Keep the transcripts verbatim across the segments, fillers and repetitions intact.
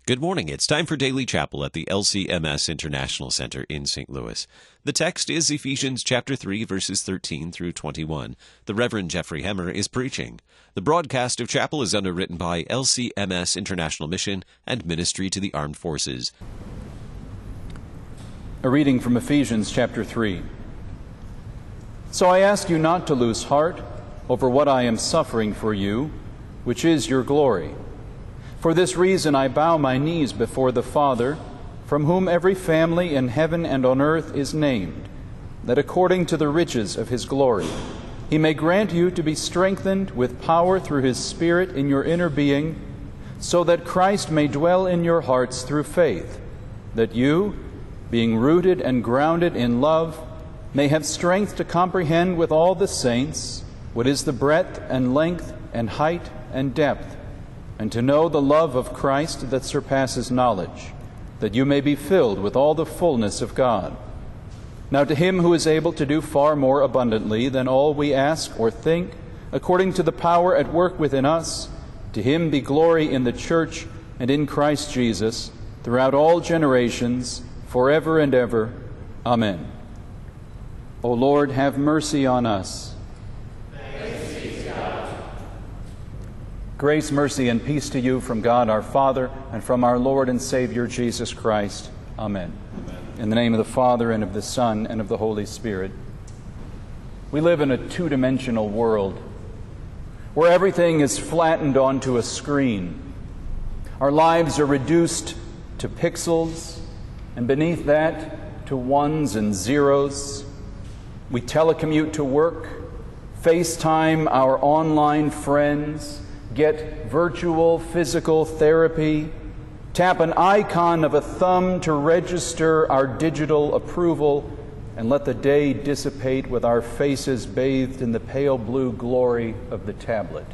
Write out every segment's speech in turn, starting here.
Good morning. It's time for Daily Chapel at the L C M S International Center in Saint Louis. The text is Ephesians chapter three, verses thirteen through twenty-one. The Reverend Jeffrey Hemmer is preaching. The broadcast of chapel is underwritten by L C M S International Mission and Ministry to the Armed Forces. A reading from Ephesians chapter three. So I ask you not to lose heart over what I am suffering for you, which is your glory. For this reason I bow my knees before the Father, from whom every family in heaven and on earth is named, that according to the riches of his glory he may grant you to be strengthened with power through his Spirit in your inner being, so that Christ may dwell in your hearts through faith, that you, being rooted and grounded in love, may have strength to comprehend with all the saints what is the breadth and length and height and depth, and to know the love of Christ that surpasses knowledge, that you may be filled with all the fullness of God. Now to him who is able to do far more abundantly than all we ask or think, according to the power at work within us, to him be glory in the church and in Christ Jesus, throughout all generations, forever and ever. Amen. O Lord, have mercy on us. Grace, mercy, and peace to you from God our Father and from our Lord and Savior Jesus Christ. Amen. Amen. In the name of the Father, and of the Son, and of the Holy Spirit. We live in a two-dimensional world where everything is flattened onto a screen. Our lives are reduced to pixels, and beneath that, to ones and zeros. We telecommute to work, FaceTime our online friends, get virtual physical therapy, tap an icon of a thumb to register our digital approval, and let the day dissipate with our faces bathed in the pale blue glory of the tablet.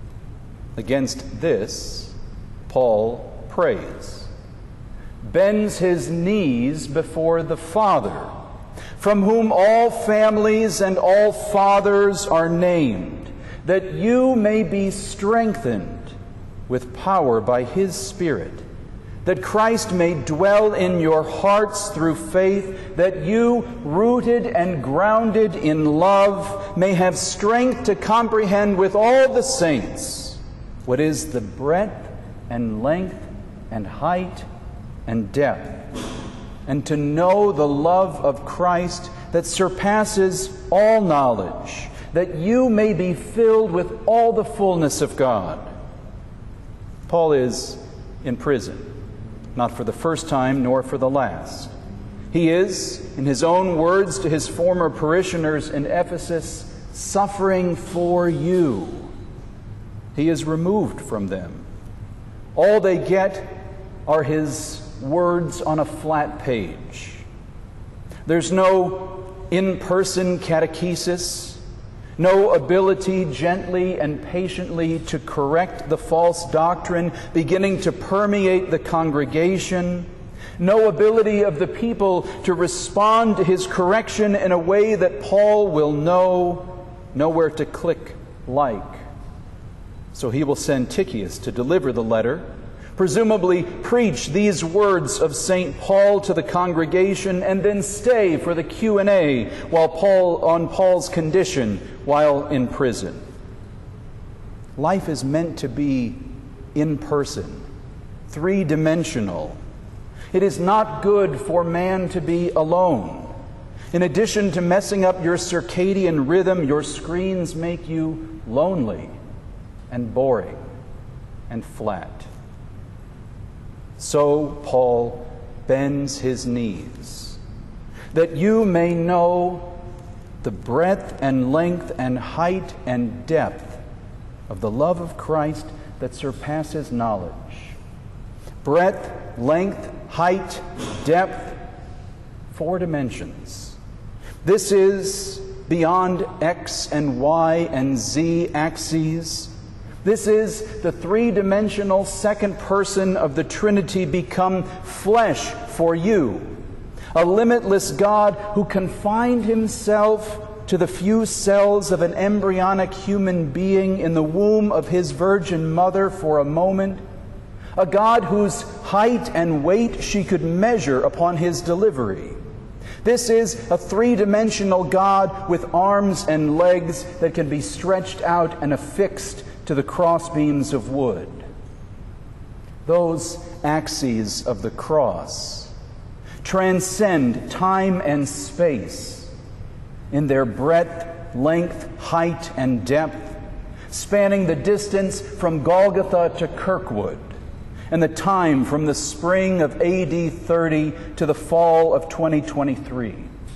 Against this, Paul prays, bends his knees before the Father, from whom all families and all fathers are named, that you may be strengthened with power by his Spirit, that Christ may dwell in your hearts through faith, that you, rooted and grounded in love, may have strength to comprehend with all the saints what is the breadth and length and height and depth, and to know the love of Christ that surpasses all knowledge, that you may be filled with all the fullness of God. Paul is in prison, not for the first time nor for the last. He is, in his own words to his former parishioners in Ephesus, suffering for you. He is removed from them. All they get are his words on a flat page. There's no in-person catechesis, no ability gently and patiently to correct the false doctrine beginning to permeate the congregation, no ability of the people to respond to his correction in a way that Paul will know, nowhere to click like. So he will send Tychicus to deliver the letter, presumably preach these words of Saint Paul to the congregation, and then stay for the Q and A while Paul on Paul's condition while in prison. Life is meant to be in person, three-dimensional. It is not good for man to be alone. In addition to messing up your circadian rhythm, your screens make you lonely and boring and flat. So Paul bends his knees, that you may know the breadth and length and height and depth of the love of Christ that surpasses knowledge. Breadth, length, height, depth, four dimensions. This is beyond X and Y and Z axes. This is the three-dimensional second person of the Trinity become flesh for you. A limitless God who confined himself to the few cells of an embryonic human being in the womb of his virgin mother for a moment. A God whose height and weight she could measure upon his delivery. This is a three-dimensional God with arms and legs that can be stretched out and affixed to the crossbeams of wood. Those axes of the cross transcend time and space in their breadth, length, height, and depth, spanning the distance from Golgotha to Kirkwood, and the time from the spring of A D thirty to the fall of twenty twenty-three.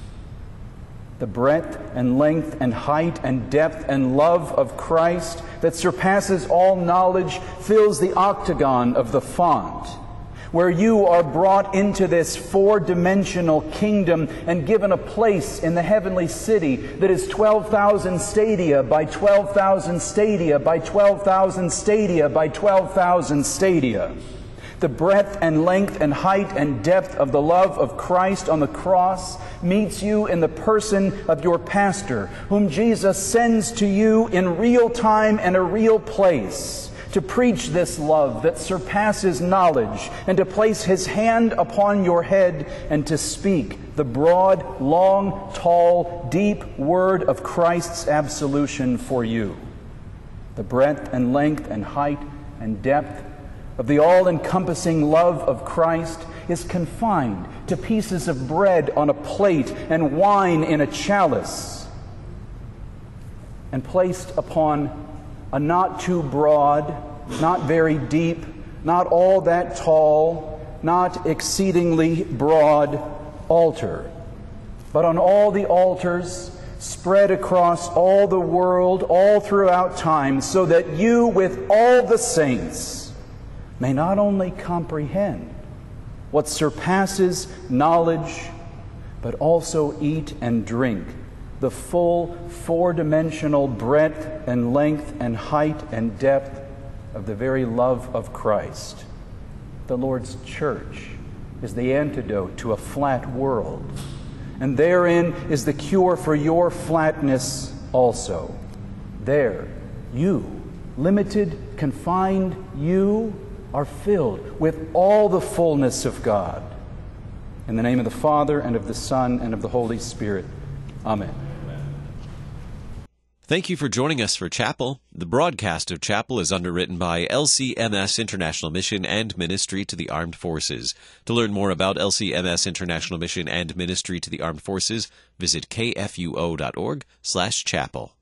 The breadth and length and height and depth and love of Christ that surpasses all knowledge fills the octagon of the font, where you are brought into this four-dimensional kingdom and given a place in the heavenly city that is twelve thousand stadia by twelve thousand stadia by twelve thousand stadia by twelve thousand stadia. The breadth and length and height and depth of the love of Christ on the cross meets you in the person of your pastor, whom Jesus sends to you in real time and a real place, to preach this love that surpasses knowledge, and to place his hand upon your head and to speak the broad, long, tall, deep word of Christ's absolution for you. The breadth and length and height and depth of the all-encompassing love of Christ is confined to pieces of bread on a plate and wine in a chalice, and placed upon a not too broad, not very deep, not all that tall, not exceedingly broad altar, but on all the altars spread across all the world, all throughout time, so that you with all the saints may not only comprehend what surpasses knowledge, but also eat and drink the full four-dimensional breadth and length and height and depth of the very love of Christ. The Lord's church is the antidote to a flat world, and therein is the cure for your flatness also. There, you, limited, confined you, are filled with all the fullness of God. In the name of the Father, and of the Son, and of the Holy Spirit. Amen. Thank you for joining us for Chapel. The broadcast of Chapel is underwritten by L C M S International Mission and Ministry to the Armed Forces. To learn more about L C M S International Mission and Ministry to the Armed Forces, visit k f u o dot org slash chapel.